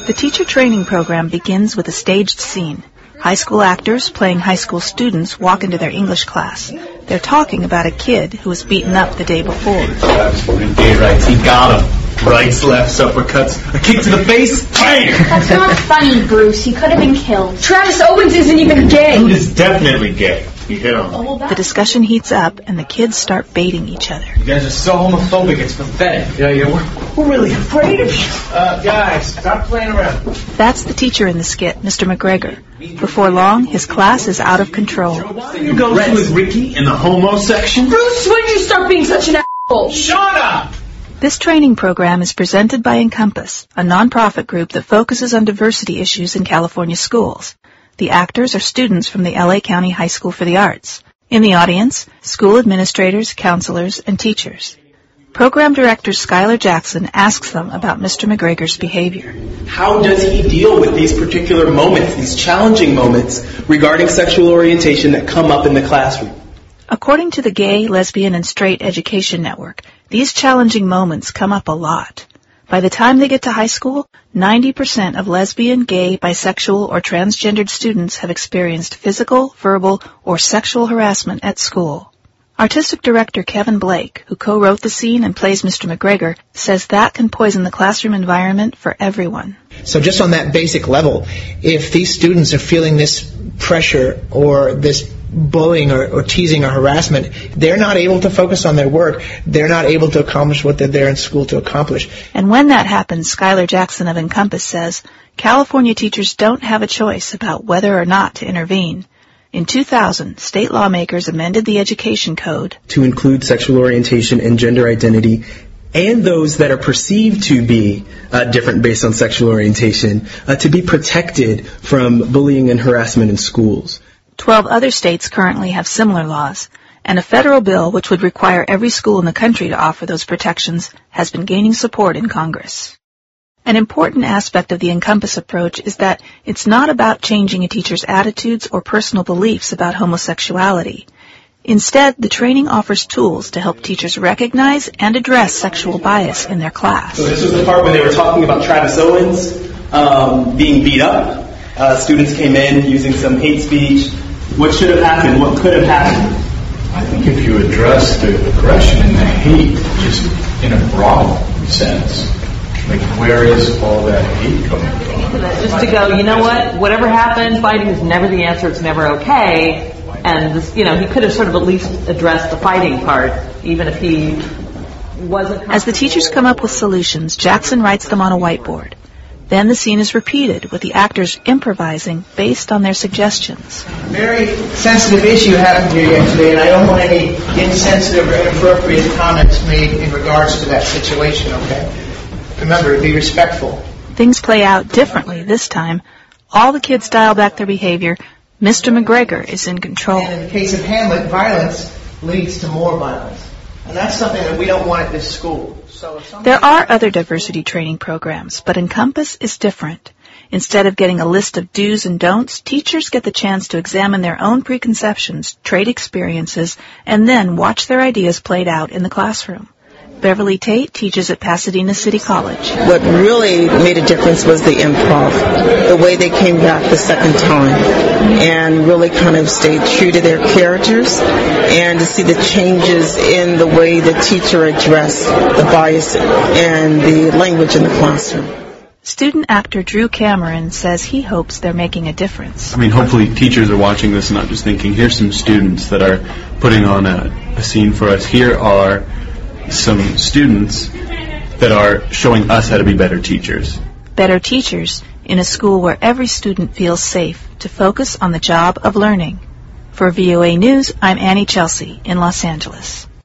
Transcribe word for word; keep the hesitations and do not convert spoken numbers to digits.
The teacher training program begins with a staged scene. High school actors playing high school students walk into their English class. They're talking about a kid who was beaten up the day before. Gay rights, he got him. Rights, lefts, uppercuts, a kick to the face, bang! That's not funny, Bruce. He could have been killed. Travis Owens isn't even gay. Dude is definitely gay. You hit on him. The discussion heats up, and the kids start baiting each other. You guys are so homophobic, it's pathetic. Yeah, yeah, we're, we're really afraid of you. Uh, guys, stop playing around. That's the teacher in the skit, Mister McGregor. Before long, his class is out of control. You go with Ricky in the homo section? Bruce, when did you start being such an asshole? Shut up! This training program is presented by Encompass, a nonprofit group that focuses on diversity issues in California schools. The actors are students from the L A County High School for the Arts. In the audience, school administrators, counselors, and teachers. Program director Skylar Jackson asks them about Mister McGregor's behavior. How does he deal with these particular moments, these challenging moments regarding sexual orientation that come up in the classroom? According to the Gay, Lesbian, and Straight Education Network, these challenging moments come up a lot. By the time they get to high school, ninety percent of lesbian, gay, bisexual, or transgendered students have experienced physical, verbal, or sexual harassment at school. Artistic director Kevin Blake, who co-wrote the scene and plays Mister McGregor, says that can poison the classroom environment for everyone. So just on that basic level, if these students are feeling this pressure or this bullying or, or teasing or harassment, they're not able to focus on their work. They're not able to accomplish what they're there in school to accomplish. And when that happens, Skylar Jackson of Encompass says, California teachers don't have a choice about whether or not to intervene. In two thousand, state lawmakers amended the education code to include sexual orientation and gender identity and those that are perceived to be uh, different based on sexual orientation uh, to be protected from bullying and harassment in schools. Twelve other states currently have similar laws, and a federal bill which would require every school in the country to offer those protections has been gaining support in Congress. An important aspect of the Encompass approach is that it's not about changing a teacher's attitudes or personal beliefs about homosexuality. Instead, the training offers tools to help teachers recognize and address sexual bias in their class. So this was the part where they were talking about Travis Owens um, being beat up. Uh, students came in using some hate speech. What should have happened? What could have happened? I think if you address the aggression and the hate just in a broad sense, like where is all that hate coming from? Just to go, you know what? Whatever happened, fighting is never the answer. It's never okay. And this, you know, he could have sort of at least addressed the fighting part, even if he wasn't. As the teachers come up with solutions, Jackson writes them on a whiteboard. Then the scene is repeated, with the actors improvising based on their suggestions. Very sensitive issue happened here yesterday, and I don't want any insensitive or inappropriate comments made in regards to that situation, okay? Remember, be respectful. Things play out differently this time. All the kids dial back their behavior. Mister McGregor is in control. And in the case of Hamlet, violence leads to more violence. And that's something that we don't want at this school. So if there are other diversity training programs, but Encompass is different. Instead of getting a list of do's and don'ts, teachers get the chance to examine their own preconceptions, trade experiences, and then watch their ideas played out in the classroom. Beverly Tate teaches at Pasadena City College. What really made a difference was the improv, the way they came back the second time and really kind of stayed true to their characters, and to see the changes in the way the teacher addressed the bias and the language in the classroom. Student actor Drew Cameron says he hopes they're making a difference. I mean, hopefully teachers are watching this and not just thinking, here's some students that are putting on a, a scene for us. Here are some students that are showing us how to be better teachers. Better teachers in a school where every student feels safe to focus on the job of learning. For V O A News, I'm Annie Chelsea in Los Angeles.